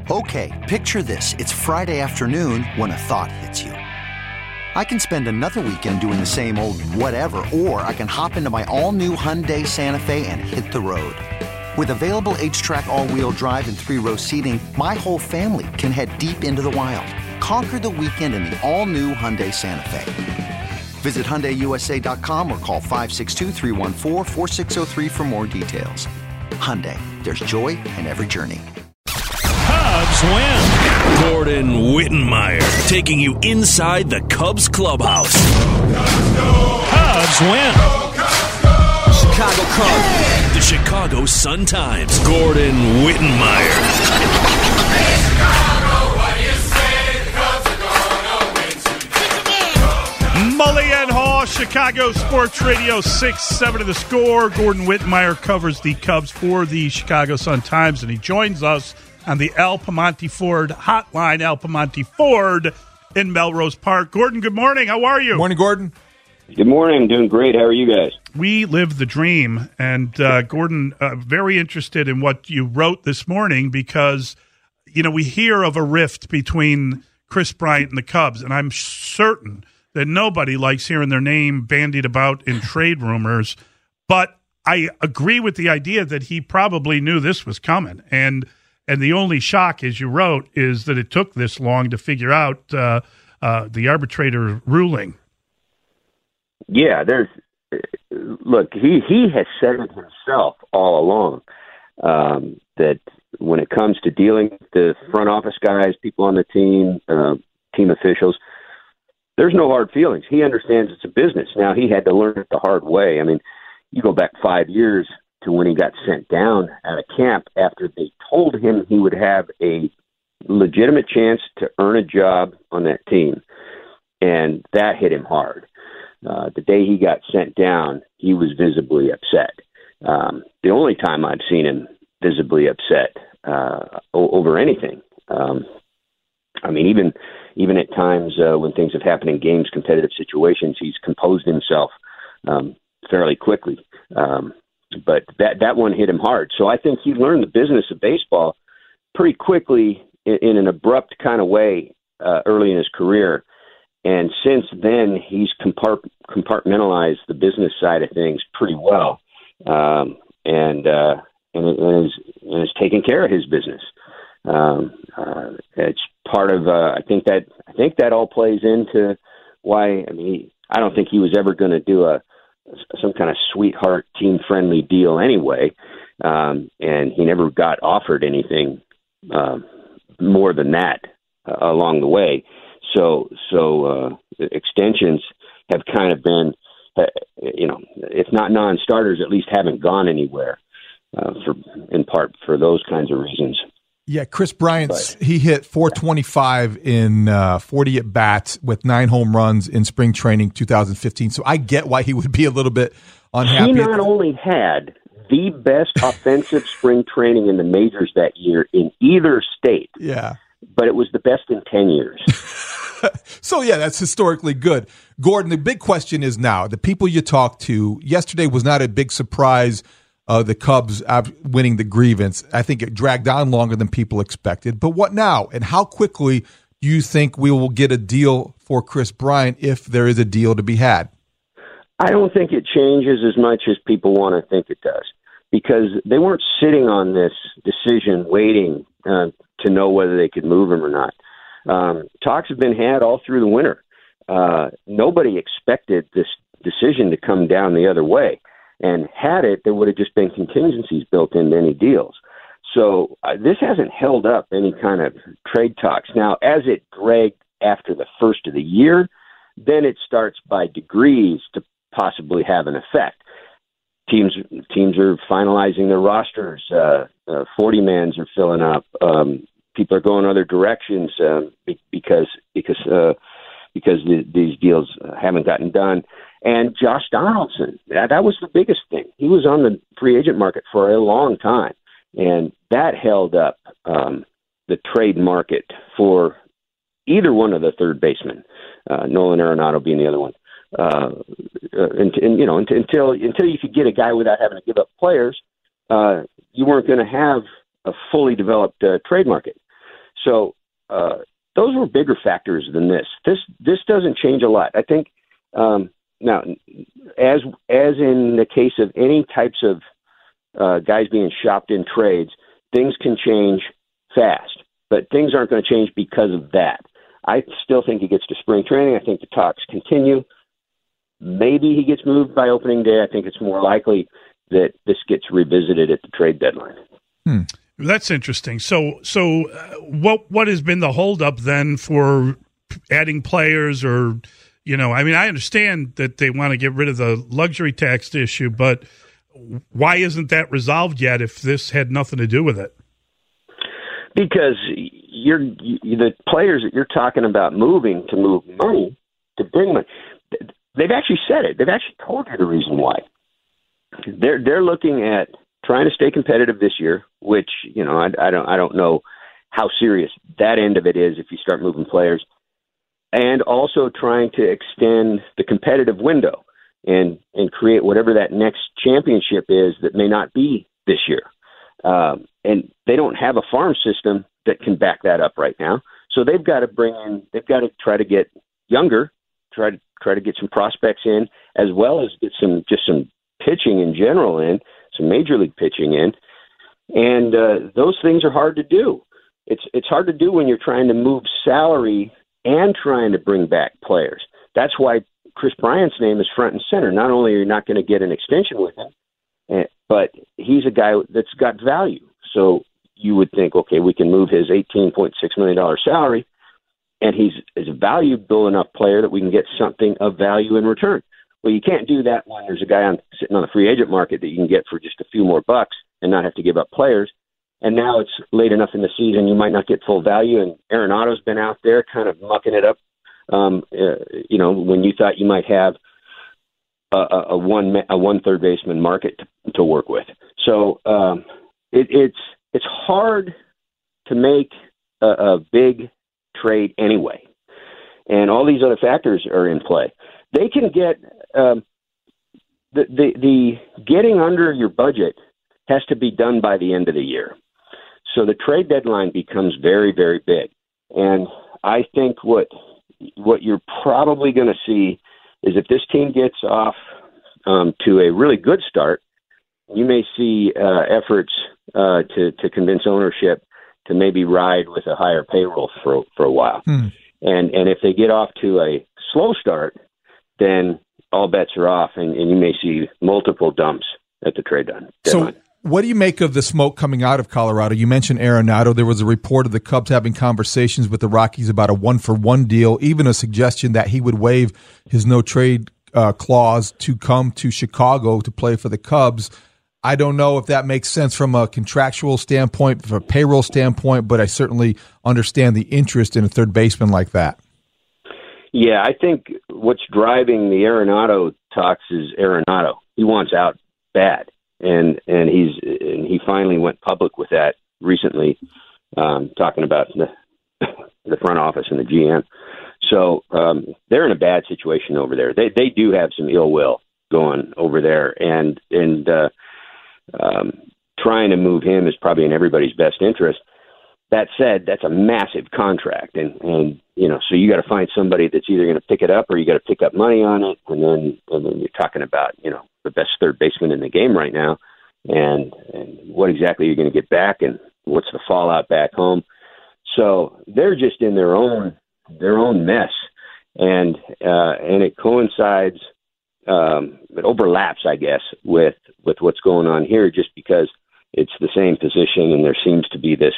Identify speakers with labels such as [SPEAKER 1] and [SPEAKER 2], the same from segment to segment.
[SPEAKER 1] Okay, picture this. It's Friday afternoon when a thought hits you. I can spend another weekend doing the same old whatever, or I can hop into my all-new Hyundai Santa Fe and hit the road. With available H-Track all-wheel drive and 3-row seating, my whole family can head deep into the wild. Conquer the weekend in the all-new Hyundai Santa Fe. Visit HyundaiUSA.com or call 562-314-4603 for more details. Hyundai, there's joy in every journey.
[SPEAKER 2] Cubs win. Gordon Wittenmyer taking you inside the Cubs clubhouse. Cubs win.
[SPEAKER 3] Chicago Cubs.
[SPEAKER 2] The Chicago Sun-Times. Gordon Wittenmyer.
[SPEAKER 4] Mully and Haw, Chicago Sports Radio 6-7 to the score. Gordon Wittenmyer covers the Cubs for the Chicago Sun-Times, and he joins us on the Al Piemonte Ford hotline. Al Piemonte Ford in Melrose Park. Gordon, good morning. How are you?
[SPEAKER 5] Morning, Gordon.
[SPEAKER 6] Good morning. I'm doing great. How are you guys?
[SPEAKER 4] We live the dream. And, Gordon, very interested in what you wrote this morning because, you know, we hear of a rift between Kris Bryant and the Cubs, and I'm certain that nobody likes hearing their name bandied about in trade rumors. But I agree with the idea that he probably knew this was coming. And the only shock, as you wrote, is that it took this long to figure out the arbitrator ruling.
[SPEAKER 6] Yeah, look, he has said it himself all along that when it comes to dealing with the front office guys, people on the team, team officials, there's no hard feelings. He understands it's a business. Now, he had to learn it the hard way. I mean, you go back 5 years to when he got sent down out of camp after they told him he would have a legitimate chance to earn a job on that team. And that hit him hard. The day he got sent down, he was visibly upset. The only time I've seen him visibly upset over anything. I mean, even at times when things have happened in games, competitive situations, he's composed himself fairly quickly. But that one hit him hard. So I think he learned the business of baseball pretty quickly in an abrupt kind of way early in his career. And since then, he's compartmentalized the business side of things pretty well, and is taking care of his business. It's part of. I think that all plays into why. I mean, I don't think he was ever going to do some kind of sweetheart team friendly deal anyway, and he never got offered anything more than that along the way. So extensions have kind of been, if not non-starters, at least haven't gone anywhere. In part for those kinds of reasons.
[SPEAKER 5] Yeah, Kris Bryant, he hit .425 in 40 at-bats with 9 home runs in spring training 2015. So I get why he would be a little bit unhappy.
[SPEAKER 6] He not only had the best offensive spring training in the majors that year in either state, but it was the best in 10 years.
[SPEAKER 5] So, yeah, that's historically good. Gordon, the big question is now, the people you talked to, yesterday was not a big surprise, the Cubs winning the grievance. I think it dragged on longer than people expected. But what now? And how quickly do you think we will get a deal for Kris Bryant if there is a deal to be had?
[SPEAKER 6] I don't think it changes as much as people want to think it does, because they weren't sitting on this decision waiting to know whether they could move him or not. Talks have been had all through the winter. Nobody expected this decision to come down the other way. And had it, there would have just been contingencies built into any deals. So this hasn't held up any kind of trade talks. Now, as it dragged after the first of the year, then it starts by degrees to possibly have an effect. Teams are finalizing their rosters. 40-mans are filling up. People are going other directions because these deals haven't gotten done. And Josh Donaldson, that was the biggest thing. He was on the free agent market for a long time, and that held up the trade market for either one of the third basemen, Nolan Arenado being the other one. Until you could get a guy without having to give up players, you weren't going to have a fully developed trade market. So those were bigger factors than this. This doesn't change a lot. I think now, as in the case of any types of guys being shopped in trades, things can change fast, but things aren't going to change because of that. I still think he gets to spring training. I think the talks continue. Maybe he gets moved by opening day. I think it's more likely that this gets revisited at the trade deadline.
[SPEAKER 4] That's interesting. So what has been the holdup then for adding players? Or, I mean, I understand that they want to get rid of the luxury tax issue, but why isn't that resolved yet if this had nothing to do with it?
[SPEAKER 6] Because the players that you're talking about moving to move money, to bring money, they've actually said it. They've actually told you the reason why. They're looking at trying to stay competitive this year, which I don't know how serious that end of it is if you start moving players, and also trying to extend the competitive window and create whatever that next championship is that may not be this year. And they don't have a farm system that can back that up right now. So they've got to try to get younger, try to get some prospects in, as well as get some pitching in general in, some major league pitching in. And those things are hard to do. It's hard to do when you're trying to move salary and trying to bring back players. That's why Kris Bryant's name is front and center. Not only are you not going to get an extension with him, but he's a guy that's got value. So you would think, okay, we can move his $18.6 million salary, and he's a valuable enough player that we can get something of value in return. Well, you can't do that when there's a guy sitting on the free agent market that you can get for just a few more bucks and not have to give up players. And now it's late enough in the season, you might not get full value. And Arenado's been out there kind of mucking it up. When you thought you might have a one third baseman market to work with. So it's hard to make a big trade anyway, and all these other factors are in play. They can get the getting under your budget has to be done by the end of the year. So the trade deadline becomes very, very big, and I think what you're probably going to see is if this team gets off to a really good start, you may see efforts to convince ownership to maybe ride with a higher payroll for a while. And if they get off to a slow start, then all bets are off, and you may see multiple dumps at the trade deadline.
[SPEAKER 5] So what do you make of the smoke coming out of Colorado? You mentioned Arenado. There was a report of the Cubs having conversations with the Rockies about a 1-for-1 deal, even a suggestion that he would waive his no-trade clause to come to Chicago to play for the Cubs. I don't know if that makes sense from a contractual standpoint, from a payroll standpoint, but I certainly understand the interest in a third baseman like that.
[SPEAKER 6] Yeah, I think what's driving the Arenado talks is Arenado. He wants out bad, and he finally went public with that recently, talking about the front office and the GM. So they're in a bad situation over there. They do have some ill will going over there, and trying to move him is probably in everybody's best interest. That said, that's a massive contract, and so you got to find somebody that's either going to pick it up or you got to pick up money on it, and then you're talking about the best third baseman in the game right now, and what exactly you're going to get back, and what's the fallout back home. So they're just in their own mess, and it coincides, it overlaps, I guess, with what's going on here, just because it's the same position, and there seems to be this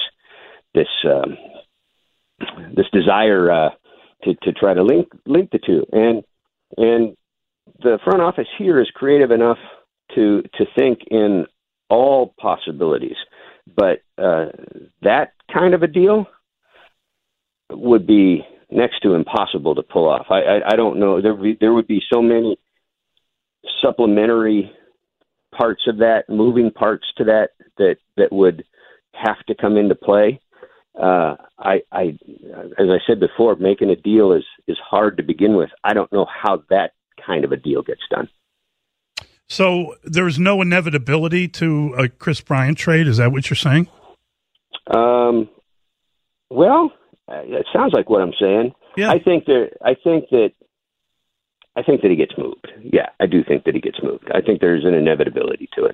[SPEAKER 6] desire to try to link the two, and the front office here is creative enough to think in all possibilities, but that kind of a deal would be next to impossible to pull off. I don't know. There would be so many supplementary parts of that, moving parts to that would have to come into play. As I said before, making a deal is hard to begin with. I don't know how that kind of a deal gets done.
[SPEAKER 4] So there's no inevitability to a Kris Bryant trade. Is that what you're saying?
[SPEAKER 6] Well, it sounds like what I'm saying.
[SPEAKER 4] Yeah.
[SPEAKER 6] I think that he gets moved. Yeah, I do think that he gets moved. I think there's an inevitability to it.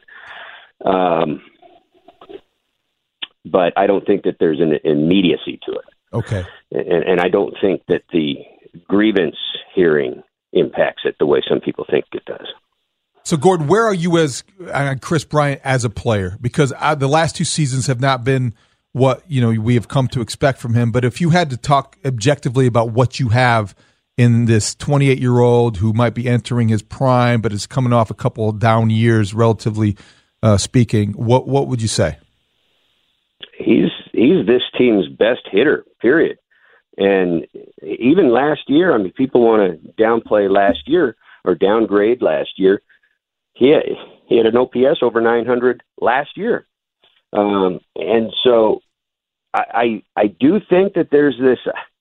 [SPEAKER 6] But I don't think that there's an immediacy to it.
[SPEAKER 5] Okay.
[SPEAKER 6] And I don't think that the grievance hearing impacts it the way some people think it does.
[SPEAKER 5] So, Gordon, where are you as Kris Bryant as a player? Because the last 2 seasons have not been what we have come to expect from him. But if you had to talk objectively about what you have in this 28-year-old who might be entering his prime, but is coming off a couple of down years, relatively speaking, what would you say?
[SPEAKER 6] He's this team's best hitter, period. And even last year, I mean, people want to downplay last year or downgrade last year. He had an OPS over 900 last year. And so I do think that there's this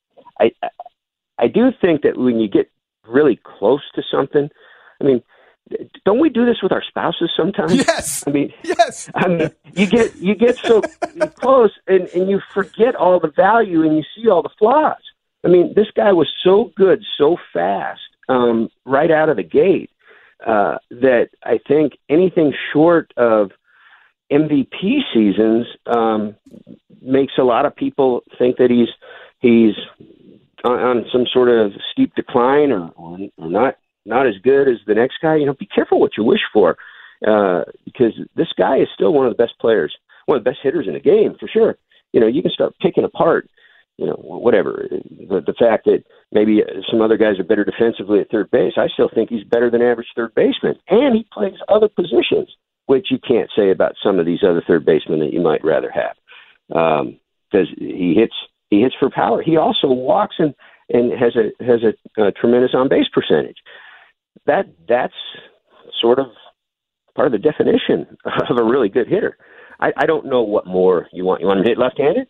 [SPEAKER 6] I do think that when you get really close to something, I mean, don't we do this with our spouses sometimes?
[SPEAKER 5] Yes. Yes.
[SPEAKER 6] You get so close and you forget all the value and you see all the flaws. I mean, this guy was so good, so fast, right out of the gate, that I think anything short of MVP seasons makes a lot of people think that he's on some sort of steep decline or not as good as the next guy. Be careful what you wish for, because this guy is still one of the best players, one of the best hitters in the game for sure. You can start picking apart, whatever the fact that maybe some other guys are better defensively at third base. I still think he's better than average third baseman, and he plays other positions, which you can't say about some of these other third basemen that you might rather have, because he hits for power. He also walks and has a tremendous on base percentage. That's sort of part of the definition of a really good hitter. I don't know what more you want. You want him to hit left-handed?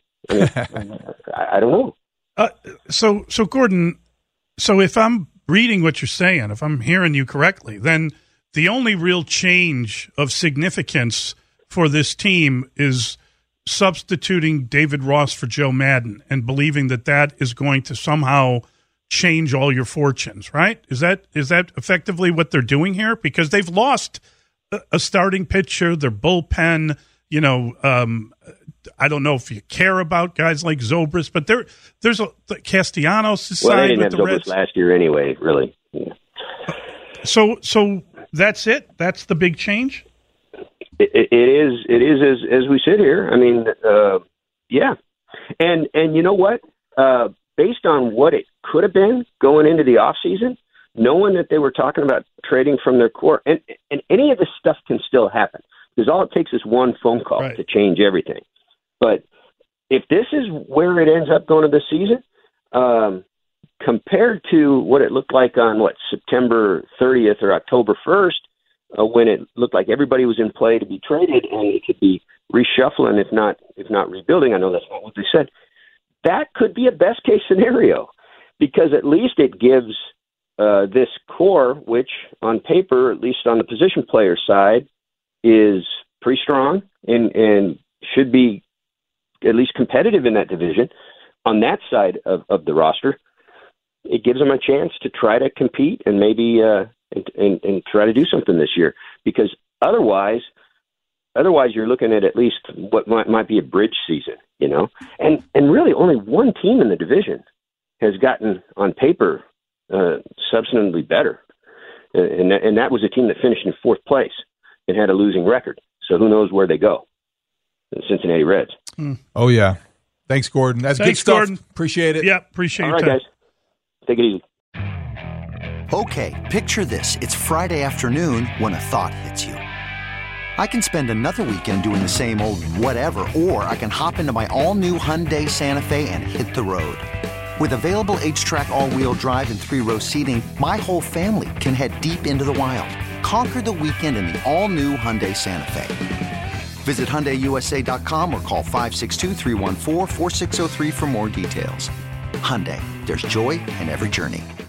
[SPEAKER 6] I don't know.
[SPEAKER 4] So Gordon, so if I'm reading what you're saying, if I'm hearing you correctly, then the only real change of significance for this team is substituting David Ross for Joe Madden and believing that is going to somehow change all your fortunes, right? Is that effectively what they're doing here? Because they've lost a starting pitcher, their bullpen. I don't know if you care about guys like Zobrist, but there's Castellanos side.
[SPEAKER 6] Well, they didn't
[SPEAKER 4] with
[SPEAKER 6] have
[SPEAKER 4] the
[SPEAKER 6] Zobrist
[SPEAKER 4] Reds
[SPEAKER 6] last year anyway, really. Yeah.
[SPEAKER 4] So that's it. That's the big change.
[SPEAKER 6] It is as we sit here. I mean, yeah, and you know what? Based on what it could have been going into the off season, knowing that they were talking about trading from their core, and any of this stuff can still happen, because all it takes is one phone call
[SPEAKER 4] right.
[SPEAKER 6] to change everything. But if this is where it ends up going to this season, compared to what it looked like on September 30th or October 1st, when it looked like everybody was in play to be traded and it could be reshuffling, if not rebuilding. I know that's not what they said. That could be a best case scenario, because at least it gives this core, which on paper, at least on the position player side, is pretty strong and should be at least competitive in that division. On that side of the roster, it gives them a chance to try to compete and maybe and try to do something this year, because otherwise you're looking at least what might be a bridge season, and really only one team in the division has gotten on paper substantively better, and that was a team that finished in 4th place and had a losing record. So who knows where they go? The Cincinnati Reds.
[SPEAKER 5] Oh yeah, thanks, Gordon. That's good stuff. Gordon. Appreciate it.
[SPEAKER 4] Yeah, appreciate it.
[SPEAKER 6] All right, guys, take it easy.
[SPEAKER 1] Okay, picture this. It's Friday afternoon when a thought hits you. I can spend another weekend doing the same old whatever, or I can hop into my all-new Hyundai Santa Fe and hit the road. With available H-Track all-wheel drive and 3-row seating, my whole family can head deep into the wild. Conquer the weekend in the all-new Hyundai Santa Fe. Visit HyundaiUSA.com or call 562-314-4603 for more details. Hyundai, there's joy in every journey.